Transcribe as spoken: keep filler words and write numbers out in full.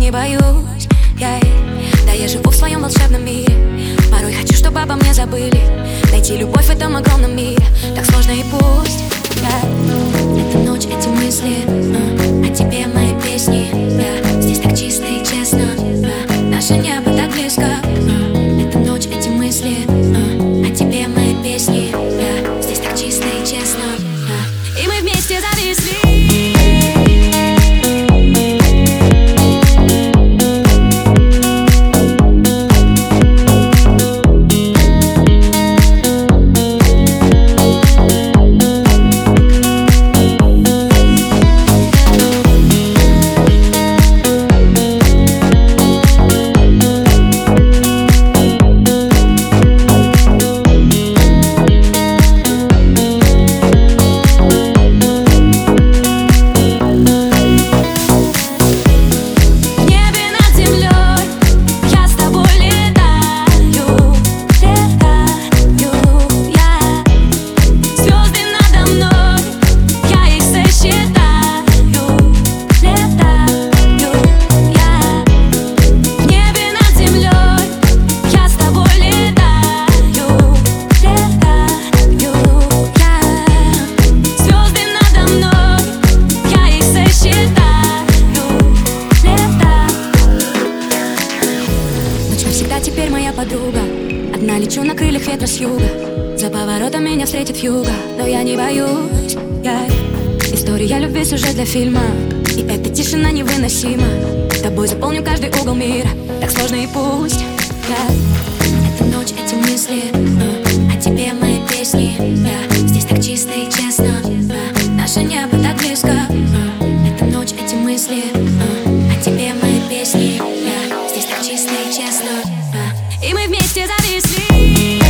не боюсь, я, да я живу в своем волшебном мире. Порой хочу, чтобы обо мне забыли. Найти любовь в этом огромном мире так сложно, и пусть я, эта ночь, эти мысли, а, о тебе мои песни, да, здесь так чисто и честно, да, наше небо так близко, а, эта ночь, эти мысли, а, о тебе мои песни, да, здесь так чисто и честно, да, и мы вместе зависли. Теперь моя подруга. Одна лечу на крыльях ветра с юга. За поворотом меня встретит вьюга. Но я не боюсь, я. История любви, сюжет для фильма. И эта тишина невыносима. Тобой заполню каждый угол мира. Так сложно, и пусть я. Эта ночь, эти мысли, а, о тебе мои песни, да, здесь так чисто и честно, да, наше небо так близко, а, эта ночь, эти мысли, а, о тебе мои песни, да, здесь так чисто и честно, да, и мы вместе зависли.